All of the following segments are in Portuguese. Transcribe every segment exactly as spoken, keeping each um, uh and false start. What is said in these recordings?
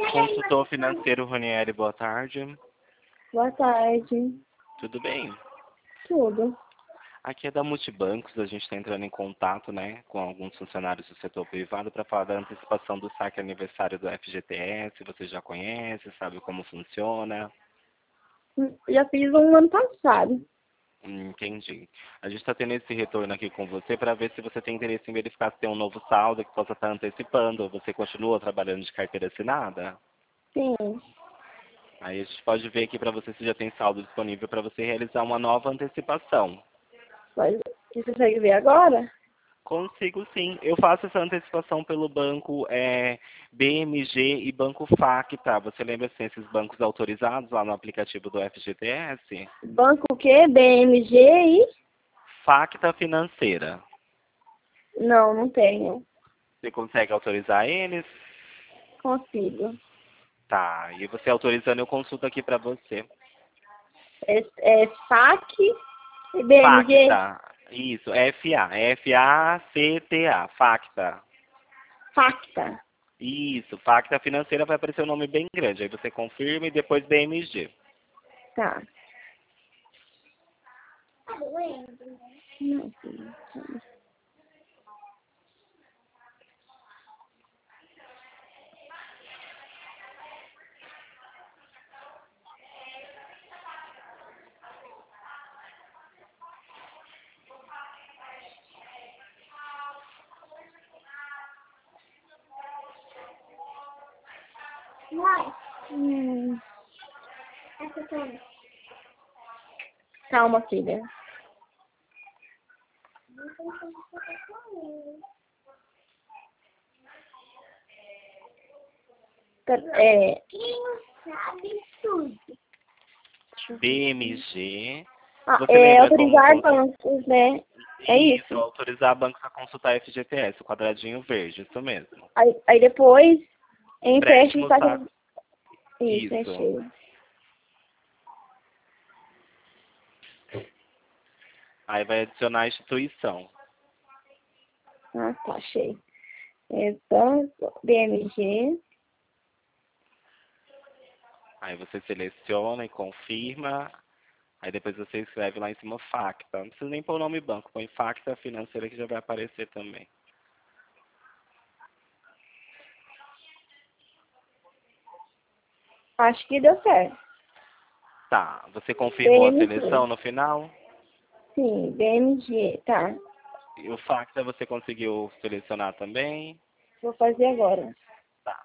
Consultor financeiro Ronieri, boa tarde. Boa tarde. Tudo bem? Tudo. Aqui é da Multibancos, a gente está entrando em contato, né, com alguns funcionários do setor privado para falar da antecipação do saque aniversário do F G T S. Você já conhece, sabe como funciona? Já fiz um ano passado. Hum, Entendi. A gente está tendo esse retorno aqui com você para ver se você tem interesse em verificar se tem um novo saldo que possa estar antecipando. Ou você continua trabalhando de carteira assinada? Sim. Aí a gente pode ver aqui para você se já tem saldo disponível para você realizar uma nova antecipação. Mas você consegue ver agora? Consigo sim. Eu faço essa antecipação pelo banco é, B M G e banco Facta. Você lembra assim, esses bancos autorizados lá no aplicativo do F G T S? Banco o quê? B M G e... Facta Financeira. Não, não tenho. Você consegue autorizar eles? Consigo. Tá. E você autorizando, eu consulto aqui para você. É, é F A C e B M G? Facta. Isso. F A. F A C T A. Facta. Facta. Isso. Facta Financeira vai aparecer um nome bem grande. Aí você confirma e depois B M G. Tá. Não, filho. Hum. Calma, filha. É, B M G. ah, Você é lembra como... autorizar cons- bancos, né? É Isso, isso. autorizar bancos a consultar F G T S, o quadradinho verde, isso mesmo. Aí, aí depois, empréstimo Empréstimo, para... tá? Isso, é Isso. cheio. Aí vai adicionar a instituição. Ah, tá, achei. É banco, B M G. Aí você seleciona e confirma. Aí depois você escreve lá em cima Facta. Não precisa nem pôr o nome banco, põe Facta Financeira que já vai aparecer também. Acho que deu certo. Tá, você confirmou a B M G. seleção no final? Sim, B M G. Tá, E o Facta você conseguiu selecionar também? vou fazer agora. Tá.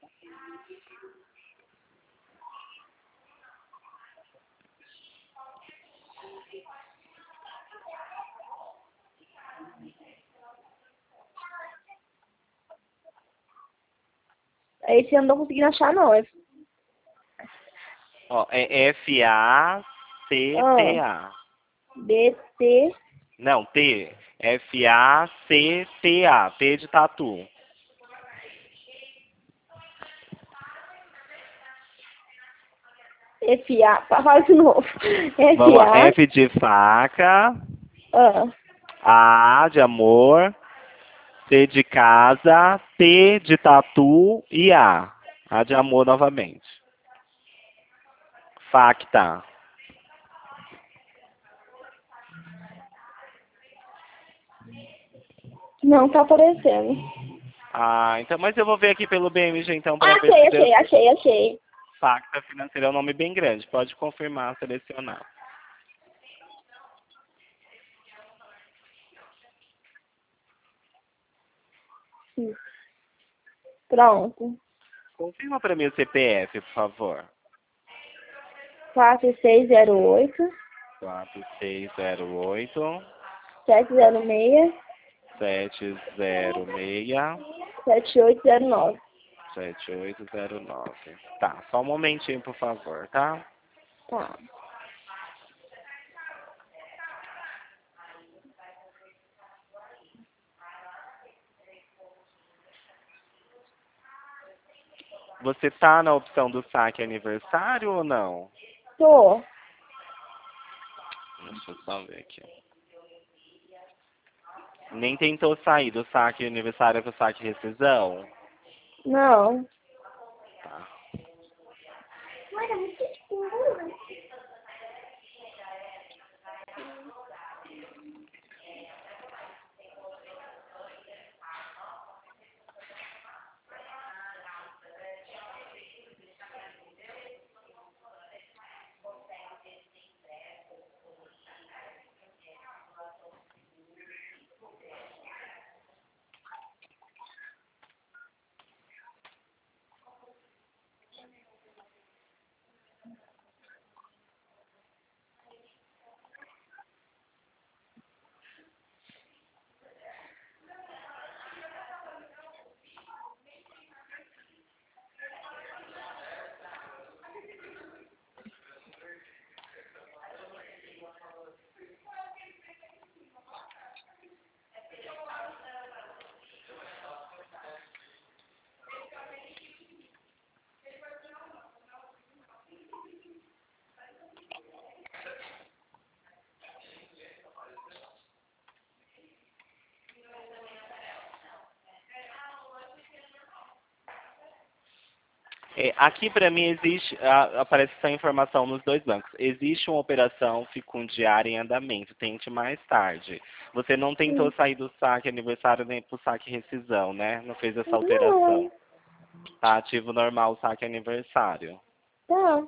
Esse eu não tô conseguindo achar, não. É... Ó, é F A C T Ah, A. B T. Não, T. F A C T A. T de tatu. F A. Fala de novo. Vamos F lá. A. F de faca. Ah, A de amor. C de casa. T de tatu. E A. A de amor novamente. Facta. não tá aparecendo. Ah, então, mas eu vou ver aqui pelo B M G então para ver Achei, se deu achei, certo. achei, achei. Facta Financeira é um nome bem grande. Pode confirmar, selecionar. Pronto. Confirma para mim o C P F, por favor. quatro seis zero oito, Quatro seis zero oito sete zero seis, sete zero seis sete oito zero nove. sete oito zero nove. Tá, só um momentinho, por favor, tá? Tá. Você tá na opção do saque aniversário ou não? Tô. Deixa eu só ver aqui. Nem tentou sair do saque aniversário pro saque rescisão? Não. Tá. Olha, muito escuro. É, aqui para mim existe, a- aparece essa informação nos dois bancos. Existe uma operação ficundiária em andamento. Tente mais tarde. Você não tentou Hum. sair do saque aniversário nem pro saque rescisão, né? Não fez essa Não. alteração. Tá ativo normal o saque aniversário. Tá.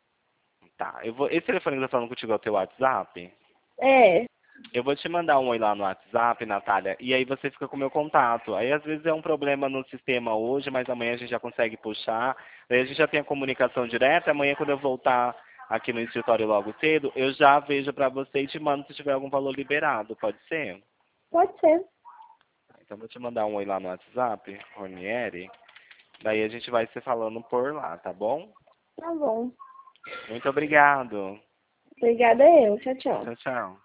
Tá. Eu vou, esse telefone que eu tô falando contigo é o teu WhatsApp? É. Eu vou te mandar um oi lá no WhatsApp, Natália, e aí você fica com o meu contato. Aí às vezes é um problema no sistema hoje, mas amanhã a gente já consegue puxar. Aí a gente já tem a comunicação direta. Amanhã, quando eu voltar aqui no escritório logo cedo, eu já vejo pra você e te mando se tiver algum valor liberado. Pode ser? Pode ser. Então eu vou te mandar um oi lá no WhatsApp, Ronieri. Daí a gente vai se falando por lá, tá bom? Tá bom. Muito obrigado. Obrigada eu. Tchau, tchau. Tchau, tchau.